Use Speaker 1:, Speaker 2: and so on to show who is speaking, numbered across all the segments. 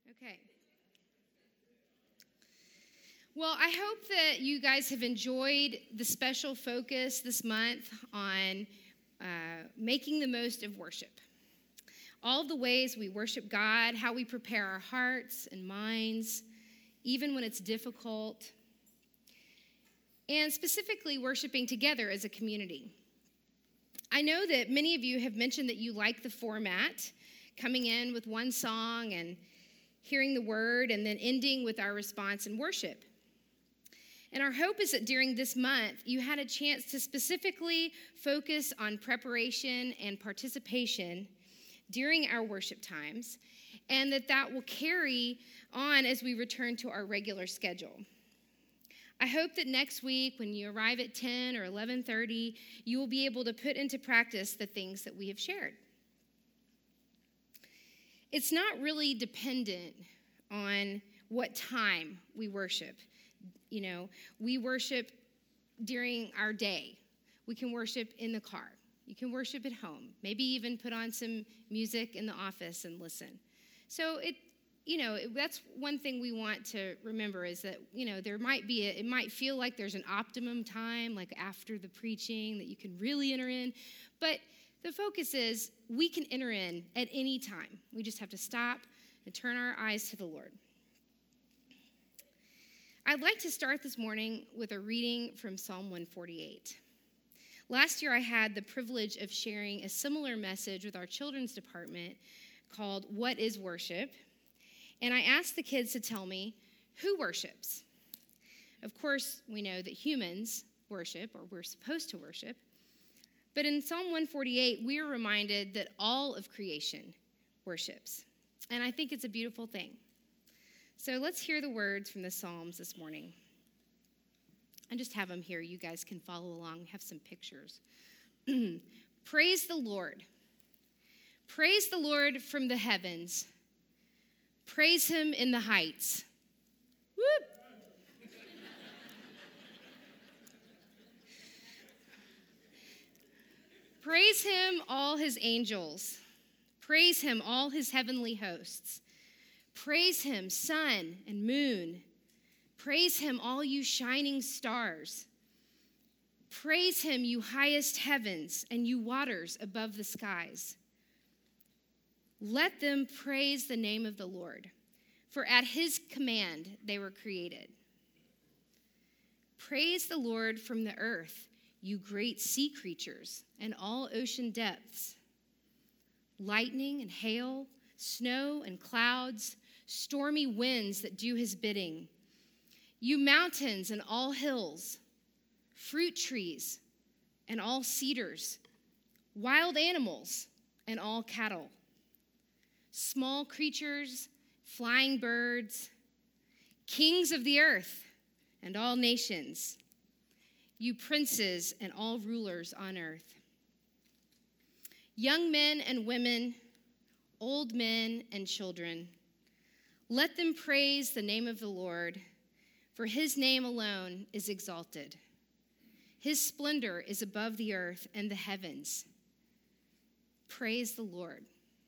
Speaker 1: Okay. Well, I hope that you guys have enjoyed the special focus this month on making the most of worship. All the ways we worship God, how we prepare our hearts and minds, even when it's difficult, and specifically worshiping together as a community. I know that many of you have mentioned that you like the format, coming in with one song and hearing the word and then ending with our response and worship. And our hope is that during this month, you had a chance to specifically focus on preparation and participation during our worship times, and that will carry on as we return to our regular schedule. I hope that next week, when you arrive at 10 or 11:30, you will be able to put into practice the things that we have shared. It's not really dependent on what time we worship. You know, we worship during our day. We can worship in the car. You can worship at home. Maybe even put on some music in the office and listen. So that's one thing we want to remember is that, there might be, it might feel like there's an optimum time, like after the preaching that you can really enter in. But the focus is we can enter in at any time. We just have to stop and turn our eyes to the Lord. I'd like to start this morning with a reading from Psalm 148. Last year, I had the privilege of sharing a similar message with our children's department called What is Worship? And I asked the kids to tell me who worships. Of course, we know that humans worship, or we're supposed to worship. But in Psalm 148, we are reminded that all of creation worships. And I think it's a beautiful thing. So let's hear the words from the Psalms this morning. I just have them here. You guys can follow along. We have some pictures. Praise the Lord. Praise the Lord from the heavens. Praise him in the heights. Whoop. Praise him, all his angels. Praise him, all his heavenly hosts. Praise him, sun and moon. Praise him, all you shining stars. Praise him, you highest heavens and you waters above the skies. Let them praise the name of the Lord, for at his command they were created. Praise the Lord from the earth, you great sea creatures and all ocean depths. Lightning and hail, snow and clouds, stormy winds that do his bidding. You mountains and all hills, fruit trees and all cedars, wild animals and all cattle, small creatures, flying birds, kings of the earth and all nations, you princes and all rulers on earth. Young men and women, old men and children, let them praise the name of the Lord, for his name alone is exalted. His splendor is above the earth and the heavens. Praise the Lord.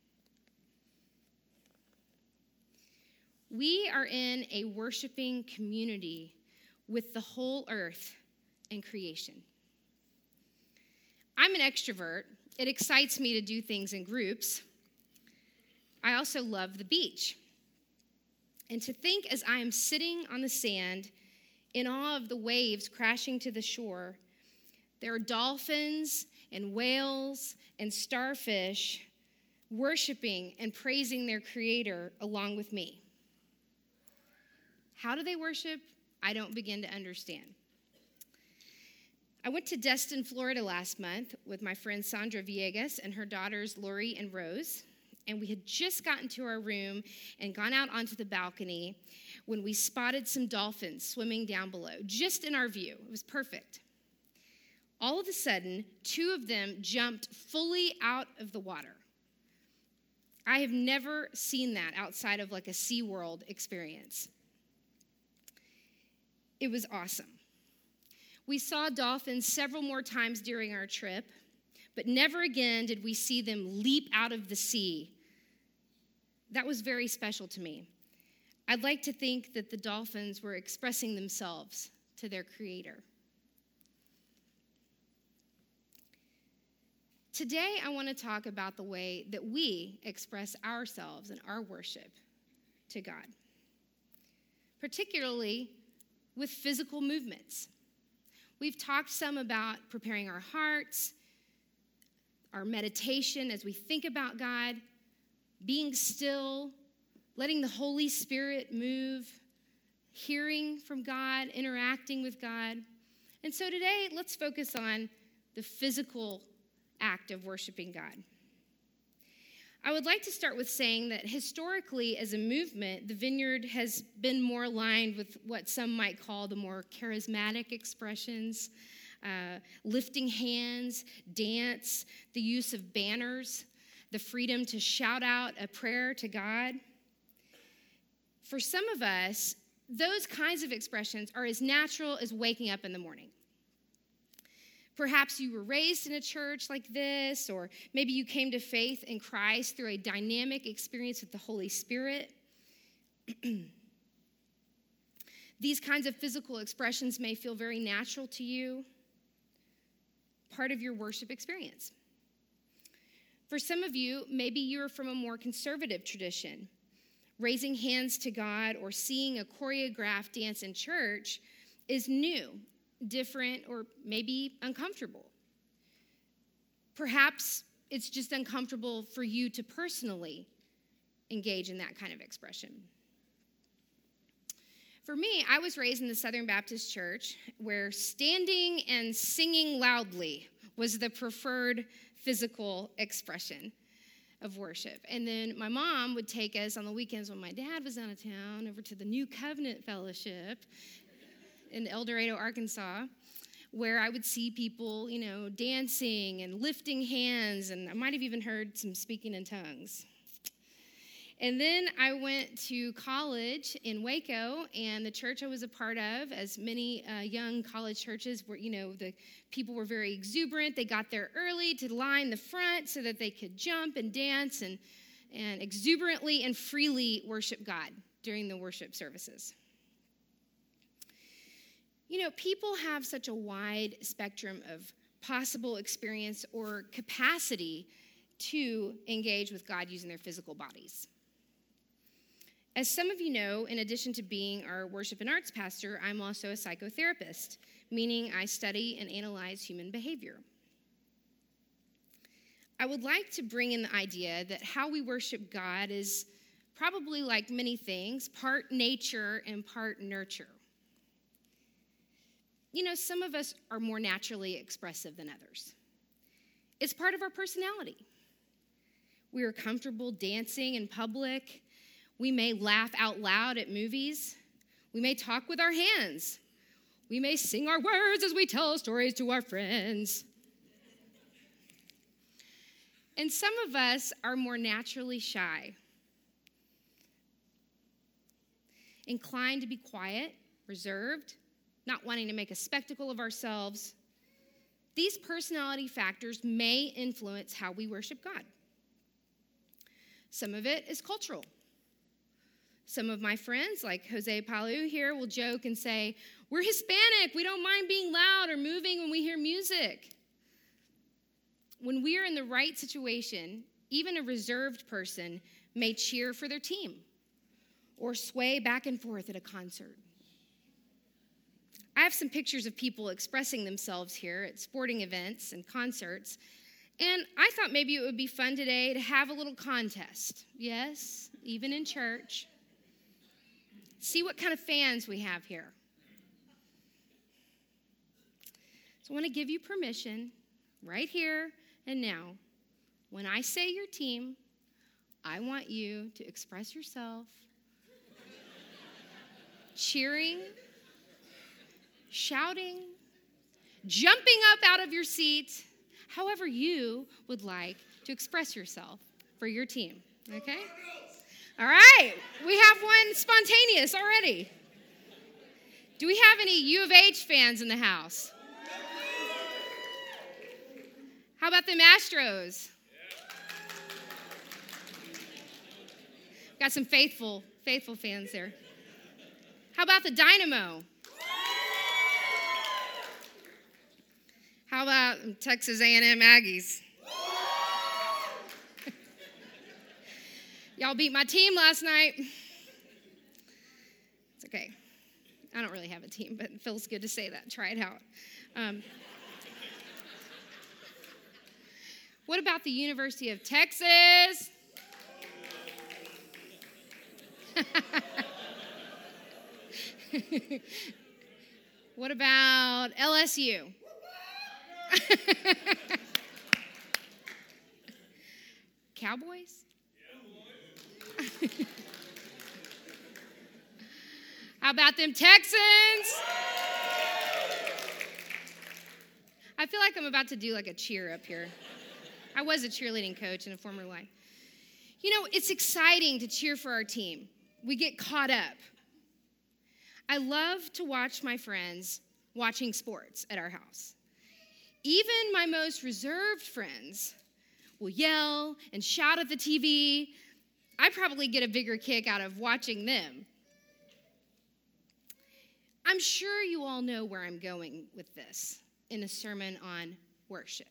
Speaker 1: We are in a worshiping community with the whole earth and creation. I'm an extrovert. It excites me to do things in groups. I also love the beach. And to think as I am sitting on the sand in awe of the waves crashing to the shore, there are dolphins and whales and starfish worshiping and praising their Creator along with me. How do they worship? I don't begin to understand. I went to Destin, Florida last month with my friend Sandra Villegas and her daughters Lori and Rose. And we had just gotten to our room and gone out onto the balcony when we spotted some dolphins swimming down below, just in our view. It was perfect. All of a sudden, 2 of them jumped fully out of the water. I have never seen that outside of like a SeaWorld experience. It was awesome. We saw dolphins several more times during our trip, but never again did we see them leap out of the sea. That was very special to me. I'd like to think that the dolphins were expressing themselves to their Creator. Today, I want to talk about the way that we express ourselves and our worship to God, particularly with physical movements. We've talked some about preparing our hearts, our meditation as we think about God, being still, letting the Holy Spirit move, hearing from God, interacting with God. And so today, let's focus on the physical act of worshiping God. I would like to start with saying that historically, as a movement, the Vineyard has been more aligned with what some might call the more charismatic expressions, lifting hands, dance, the use of banners, the freedom to shout out a prayer to God. For some of us, those kinds of expressions are as natural as waking up in the morning. Perhaps you were raised in a church like this, or maybe you came to faith in Christ through a dynamic experience with the Holy Spirit. These kinds of physical expressions may feel very natural to you, part of your worship experience. For some of you, maybe you're from a more conservative tradition. Raising hands to God or seeing a choreographed dance in church is new, different, or maybe uncomfortable. Perhaps it's just uncomfortable for you to personally engage in that kind of expression. For me, I was raised in the Southern Baptist Church where standing and singing loudly was the preferred physical expression of worship. And then my mom would take us on the weekends when my dad was out of town over to the New Covenant Fellowship in El Dorado, Arkansas, where I would see people, dancing and lifting hands, and I might have even heard some speaking in tongues. And then I went to college in Waco, and the church I was a part of, as many young college churches were, the people were very exuberant. They got there early to line the front so that they could jump and dance and exuberantly and freely worship God during the worship services. People have such a wide spectrum of possible experience or capacity to engage with God using their physical bodies. As some of you know, in addition to being our worship and arts pastor, I'm also a psychotherapist, meaning I study and analyze human behavior. I would like to bring in the idea that how we worship God is probably, like many things, part nature and part nurture. Some of us are more naturally expressive than others. It's part of our personality. We are comfortable dancing in public. We may laugh out loud at movies. We may talk with our hands. We may sing our words as we tell stories to our friends. And some of us are more naturally shy, inclined to be quiet, reserved, not wanting to make a spectacle of ourselves. These personality factors may influence how we worship God. Some of it is cultural. Some of my friends, like Jose Palu here, will joke and say, "We're Hispanic. We don't mind being loud or moving when we hear music." When we are in the right situation, even a reserved person may cheer for their team or sway back and forth at a concert. I have some pictures of people expressing themselves here at sporting events and concerts, and I thought maybe it would be fun today to have a little contest. Yes, even in church. See what kind of fans we have here. So I want to give you permission right here and now. When I say your team, I want you to express yourself, cheering, shouting, jumping up out of your seat, however you would like to express yourself for your team, okay? All right, we have one spontaneous already. Do we have any U of H fans in the house? How about the Astros? Got some faithful Faithful fans there. How about the Dynamo? How about Texas A&M Aggies? Y'all beat my team last night. It's okay. I don't really have a team, but it feels good to say that. Try it out. What about the University of Texas? What about LSU? Cowboys? How about them Texans? I feel like I'm about to do like a cheer up here. I was a cheerleading coach in a former life. You know, it's exciting to cheer for our team. We get caught up. I love to watch my friends watching sports at our house. Even my most reserved friends will yell and shout at the TV. I probably get a bigger kick out of watching them. I'm sure you all know where I'm going with this in a sermon on worship.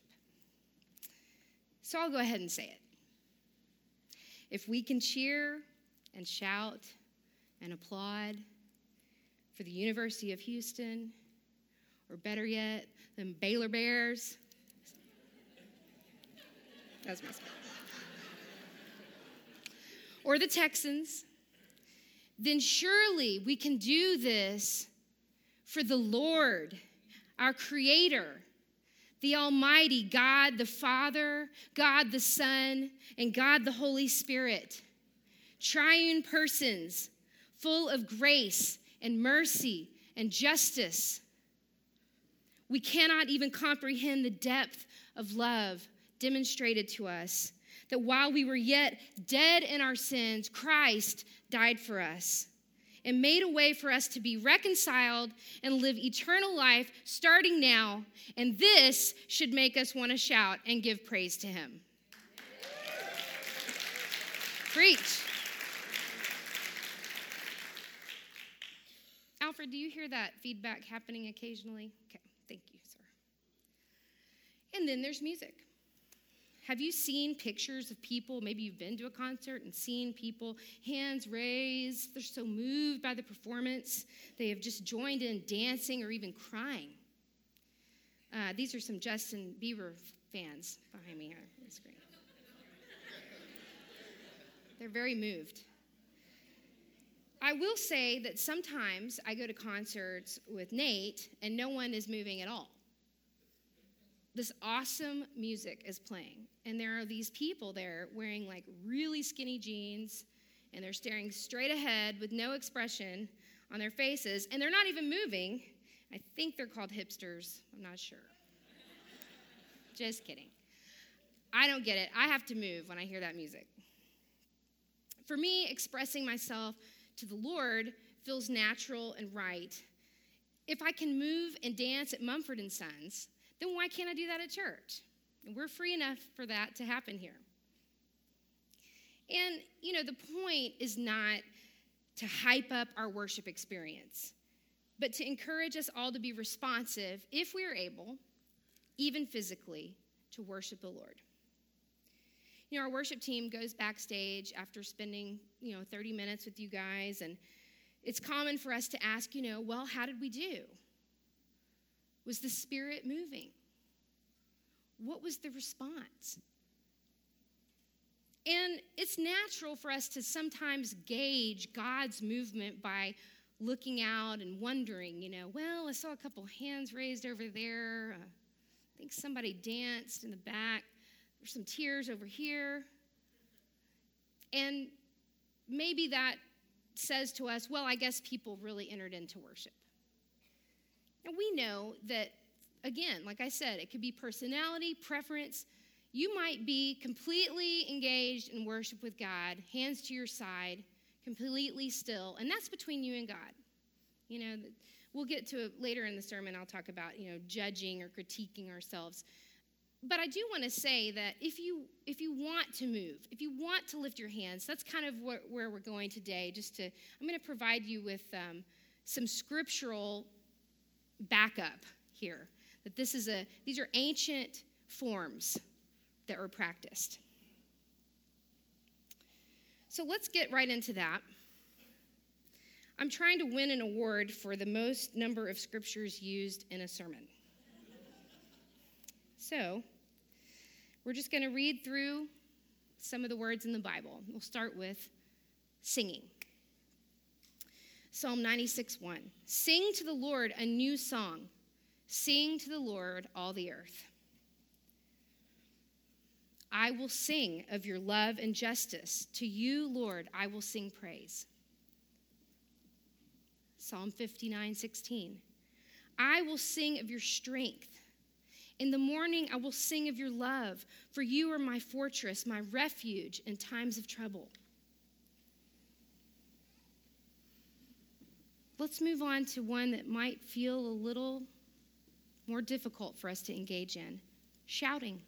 Speaker 1: So I'll go ahead and say it. If we can cheer and shout and applaud for the University of Houston, or better yet, the Baylor Bears. That's my spot. Or the Texans, then surely we can do this for the Lord, our Creator, the Almighty God the Father, God the Son, and God the Holy Spirit. Triune persons, full of grace and mercy and justice. We cannot even comprehend the depth of love demonstrated to us, that while we were yet dead in our sins, Christ died for us and made a way for us to be reconciled and live eternal life starting now. And this should make us want to shout and give praise to him. Preach. Alfred, do you hear that feedback happening occasionally? Okay, thank you, sir. And then there's music. Have you seen pictures of people? Maybe you've been to a concert and seen people, hands raised. They're so moved by the performance. They have just joined in dancing or even crying. These are some Justin Bieber fans behind me here on the screen. They're very moved. I will say that sometimes I go to concerts with Nate and no one is moving at all. This awesome music is playing, and there are these people there wearing like really skinny jeans, and they're staring straight ahead with no expression on their faces, and they're not even moving. I think they're called hipsters. I'm not sure. Just kidding. I don't get it. I have to move when I hear that music. For me, expressing myself to the Lord feels natural and right. If I can move and dance at Mumford & Sons, then why can't I do that at church? And we're free enough for that to happen here. And, you know, the point is not to hype up our worship experience, but to encourage us all to be responsive, if we are able, even physically, to worship the Lord. You know, our worship team goes backstage after spending, 30 minutes with you guys, and it's common for us to ask, well, how did we do? Was the Spirit moving? What was the response? And it's natural for us to sometimes gauge God's movement by looking out and wondering, well, I saw a couple hands raised over there. I think somebody danced in the back. There's some tears over here. And maybe that says to us, well, I guess people really entered into worship. And we know that, again, like I said, it could be personality, preference. You might be completely engaged in worship with God, hands to your side, completely still, and that's between you and God. We'll get to it later in the sermon. I'll talk about, judging or critiquing ourselves. But I do want to say that if you want to move, if you want to lift your hands, that's kind of where we're going today. I'm going to provide you with some scriptural backup here. That these are ancient forms that were practiced. So let's get right into that. I'm trying to win an award for the most number of scriptures used in a sermon. So we're just going to read through some of the words in the Bible. We'll start with singing. Psalm 96:1. Sing to the Lord a new song. Sing to the Lord, all the earth. I will sing of your love and justice. To you, Lord, I will sing praise. Psalm 59:16. I will sing of your strength. In the morning, I will sing of your love, for you are my fortress, my refuge in times of trouble. Let's move on to one that might feel a little more difficult for us to engage in, shouting.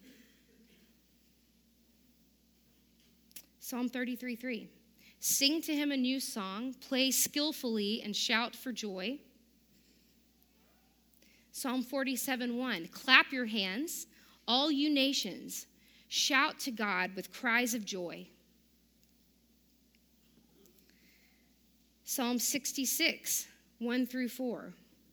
Speaker 1: Psalm 33:3. Sing to him a new song, play skillfully and shout for joy. Psalm 47:1. Clap your hands, all you nations. Shout to God with cries of joy. Psalm 66:1-4.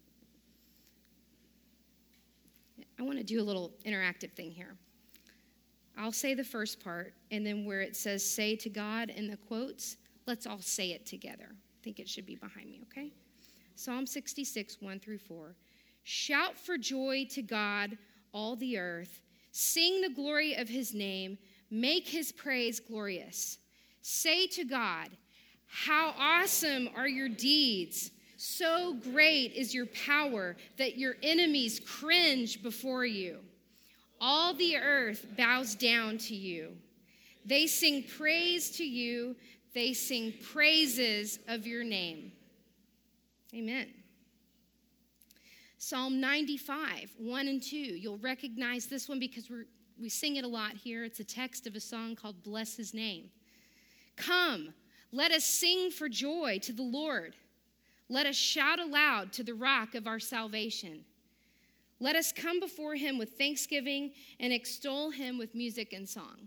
Speaker 1: I want to do a little interactive thing here. I'll say the first part, and then where it says say to God in the quotes, let's all say it together. I think it should be behind me, okay? Psalm 66:1-4. Shout for joy to God, all the earth. Sing the glory of his name. Make his praise glorious. Say to God, how awesome are your deeds. So great is your power that your enemies cringe before you. All the earth bows down to you. They sing praise to you. They sing praises of your name. Amen. Psalm 95:1-2. You'll recognize this one because we sing it a lot here. It's a text of a song called Bless His Name. Come, let us sing for joy to the Lord. Let us shout aloud to the rock of our salvation. Let us come before him with thanksgiving and extol him with music and song.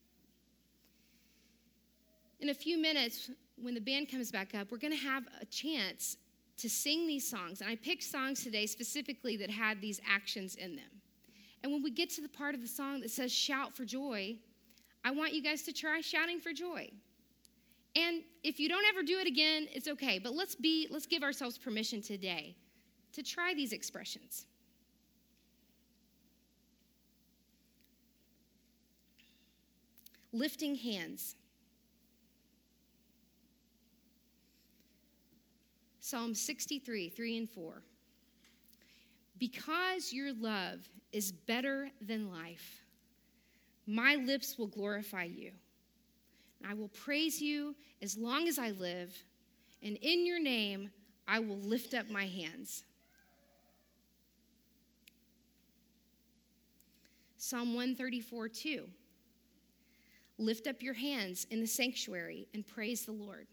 Speaker 1: In a few minutes, when the band comes back up, we're going to have a chance to sing these songs. And I picked songs today specifically that had these actions in them. And when we get to the part of the song that says shout for joy, I want you guys to try shouting for joy. And if you don't ever do it again, it's okay. But let's give ourselves permission today to try these expressions. Lifting hands. Psalm 63:3-4. Because your love is better than life, my lips will glorify you. And I will praise you as long as I live, and in your name I will lift up my hands. Psalm 134:2. Lift up your hands in the sanctuary and praise the Lord.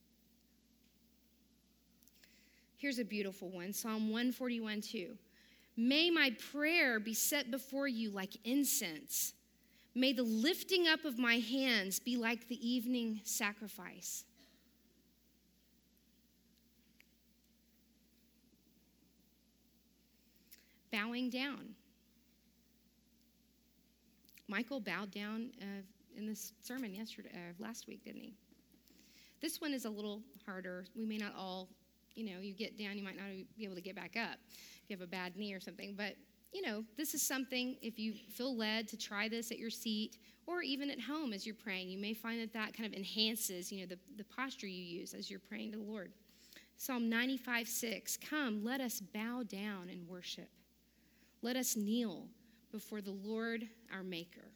Speaker 1: Here's a beautiful one, Psalm 141:2. May my prayer be set before you like incense. May the lifting up of my hands be like the evening sacrifice. Bowing down. Michael bowed down in this sermon last week, didn't he? This one is a little harder. We may not all, you get down, you might not be able to get back up if you have a bad knee or something. But, this is something, if you feel led to try this at your seat or even at home as you're praying, you may find that kind of enhances, the posture you use as you're praying to the Lord. Psalm 95:6. Come, let us bow down and worship. Let us kneel before the Lord our Maker.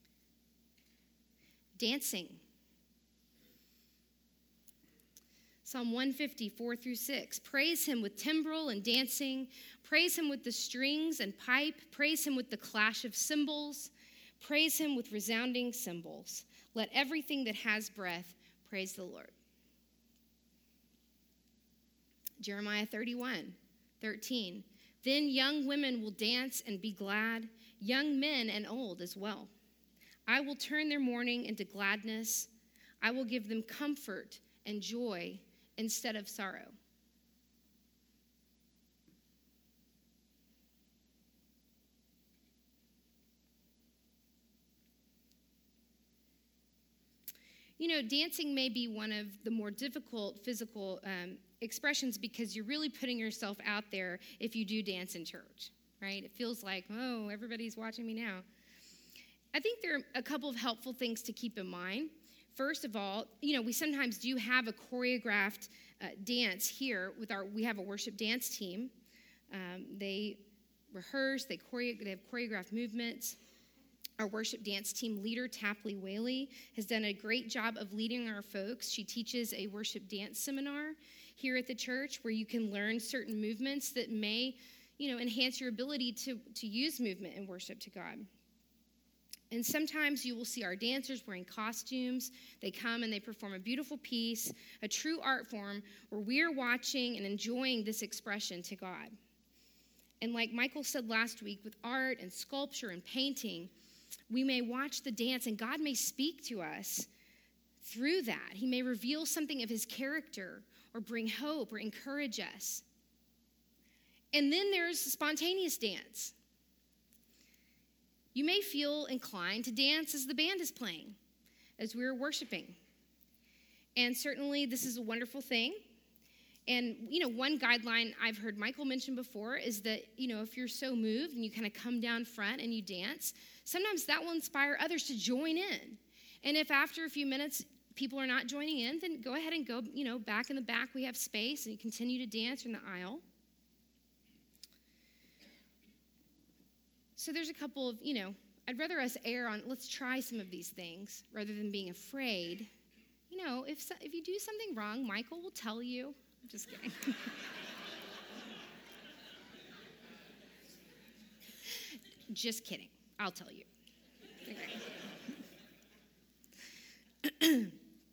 Speaker 1: Dancing. Psalm 150, 4-6. Praise him with timbrel and dancing. Praise him with the strings and pipe. Praise him with the clash of cymbals. Praise him with resounding cymbals. Let everything that has breath praise the Lord. Jeremiah 31:13. Then young women will dance and be glad, young men and old as well. I will turn their mourning into gladness. I will give them comfort and joy instead of sorrow. You know, dancing may be one of the more difficult physical expressions because you're really putting yourself out there if you do dance in church, right? It feels like, oh, everybody's watching me now. I think there are a couple of helpful things to keep in mind. First of all, you know, we sometimes do have a choreographed dance here we have a worship dance team. They rehearse, they have choreographed movements. Our worship dance team leader, Tapley Whaley, has done a great job of leading our folks. She teaches a worship dance seminar here at the church where you can learn certain movements that may, you know, enhance your ability to use movement in worship to God. And sometimes you will see our dancers wearing costumes. They come and they perform a beautiful piece, a true art form where we're watching and enjoying this expression to God. And like Michael said last week, with art and sculpture and painting, we may watch the dance and God may speak to us through that. He may reveal something of his character or bring hope or encourage us. And then there's spontaneous dance. You may feel inclined to dance as the band is playing, as we're worshiping. And certainly this is a wonderful thing. And, you know, one guideline I've heard Michael mention before is that, you know, if you're so moved and you kind of come down front and you dance, sometimes that will inspire others to join in. And if after a few minutes people are not joining in, then go ahead and go, you know, back in the back. We have space and you continue to dance in the aisle. So there's a couple of, you know, I'd rather us err on, let's try some of these things rather than being afraid. You know, if you do something wrong, Michael will tell you. I'm just kidding. Just kidding. I'll tell you. Okay.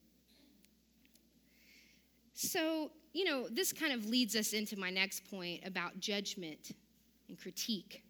Speaker 1: So, you know, this kind of leads us into my next point about judgment and critique.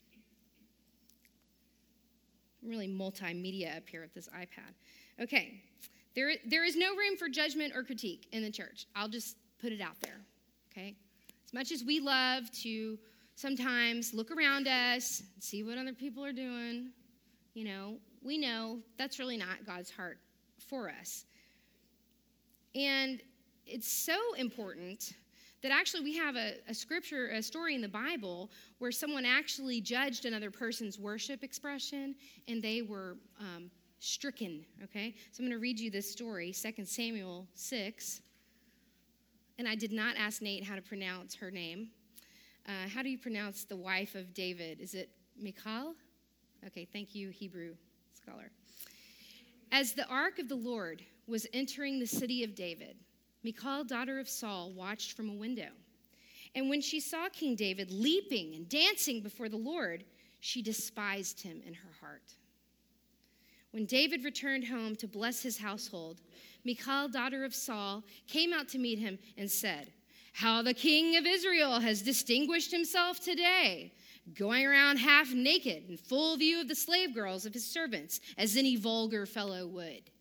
Speaker 1: I'm really multimedia up here with this iPad. Okay. There is no room for judgment or critique in the church. I'll just put it out there, okay? As much as we love to sometimes look around us and see what other people are doing, you know, we know that's really not God's heart for us. And it's so important that actually we have a story in the Bible where someone actually judged another person's worship expression and they were stricken, okay? So I'm going to read you this story, 2 Samuel 6. And I did not ask Nate how to pronounce her name. How do you pronounce the wife of David? Is it Michal? Okay, thank you, Hebrew scholar. As the ark of the Lord was entering the city of David, Michal, daughter of Saul, watched from a window. And when she saw King David leaping and dancing before the Lord, she despised him in her heart. When David returned home to bless his household, Michal, daughter of Saul, came out to meet him and said, "How the king of Israel has distinguished himself today, going around half naked in full view of the slave girls of his servants, as any vulgar fellow would."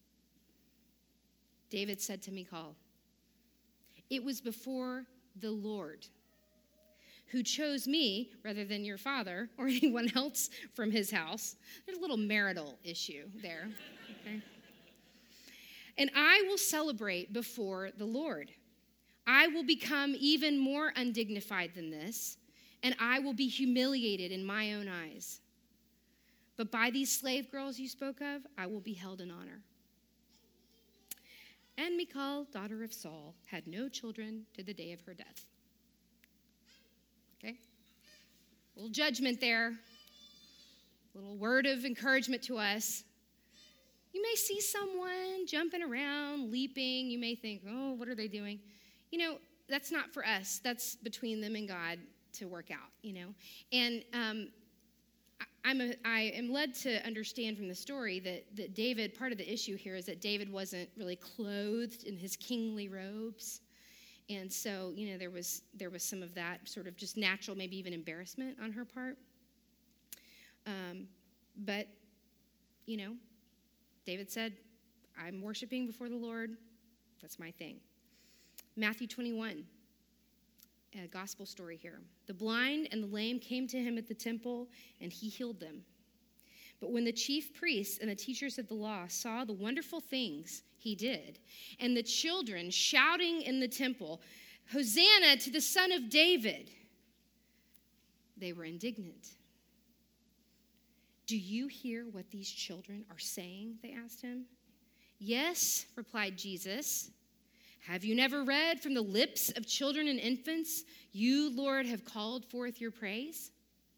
Speaker 1: David said to Michal, "It was before the Lord who chose me rather than your father or anyone else from his house." There's a little marital issue there. Okay? "And I will celebrate before the Lord. I will become even more undignified than this, and I will be humiliated in my own eyes. But by these slave girls you spoke of, I will be held in honor." And Michal, daughter of Saul, had no children to the day of her death. Okay? A little judgment there. A little word of encouragement to us. You may see someone jumping around, leaping. You may think, oh, what are they doing? That's not for us. That's between them and God to work out, And I am led to understand from the story that David, part of the issue here is that David wasn't really clothed in his kingly robes. And so, there was some of that sort of just natural, maybe even embarrassment on her part. But, David said, I'm worshiping before the Lord. That's my thing. Matthew 21, a gospel story here. The blind and the lame came to him at the temple, and he healed them. But when the chief priests and the teachers of the law saw the wonderful things he did, and the children shouting in the temple, Hosanna to the Son of David, they were indignant. Do you hear what these children are saying? They asked him. Yes, replied Jesus. Have you never read from the lips of children and infants, you, Lord, have called forth your praise?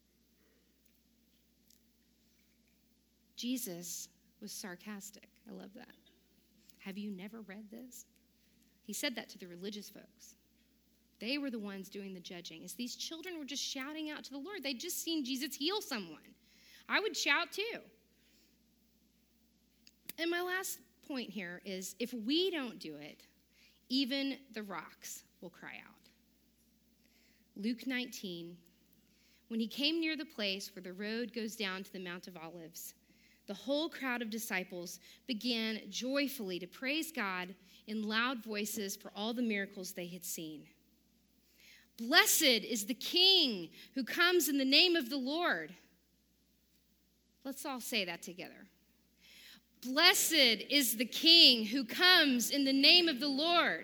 Speaker 1: Jesus was sarcastic. I love that. Have you never read this? He said that to the religious folks. They were the ones doing the judging. As these children were just shouting out to the Lord, they'd just seen Jesus heal someone. I would shout too. And my last point here is if we don't do it, even the rocks will cry out. Luke 19, when he came near the place where the road goes down to the Mount of Olives, the whole crowd of disciples began joyfully to praise God in loud voices for all the miracles they had seen. Blessed is the King who comes in the name of the Lord. Let's all say that together. Blessed is the King who comes in the name of the Lord.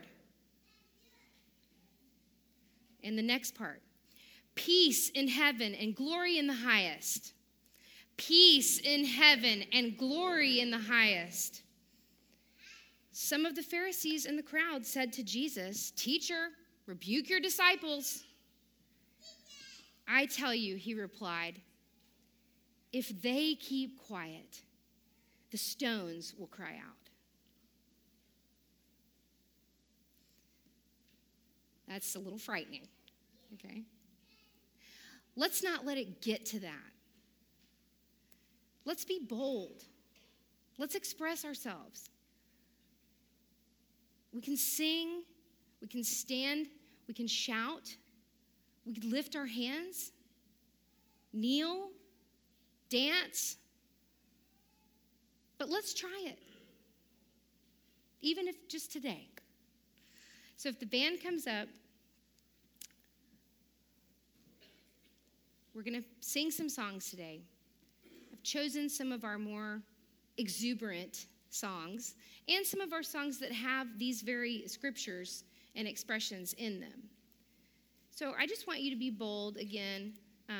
Speaker 1: And the next part. Peace in heaven and glory in the highest. Peace in heaven and glory in the highest. Some of the Pharisees in the crowd said to Jesus, Teacher, rebuke your disciples. I tell you, he replied, if they keep quiet, the stones will cry out. That's a little frightening, okay? Let's not let it get to that. Let's be bold. Let's express ourselves. We can sing, we can stand, we can shout, we can lift our hands, kneel, dance. But let's try it, even if just today. So if the band comes up, we're going to sing some songs today. I've chosen some of our more exuberant songs and some of our songs that have these very scriptures and expressions in them. So I just want you to be bold again.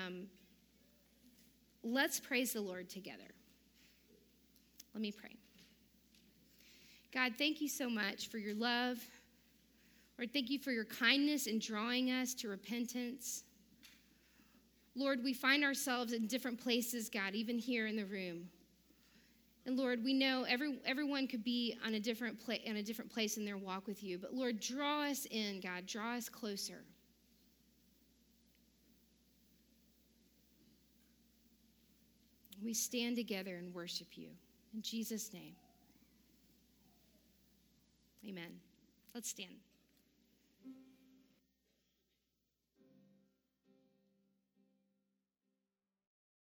Speaker 1: Let's praise the Lord together. Let me pray. God, thank you so much for your love. Lord, thank you for your kindness in drawing us to repentance. Lord, we find ourselves in different places, God, even here in the room. And Lord, we know everyone could be on a different place in their walk with you. But Lord, draw us in, God. Draw us closer. We stand together and worship you. In Jesus' name, amen. Let's stand.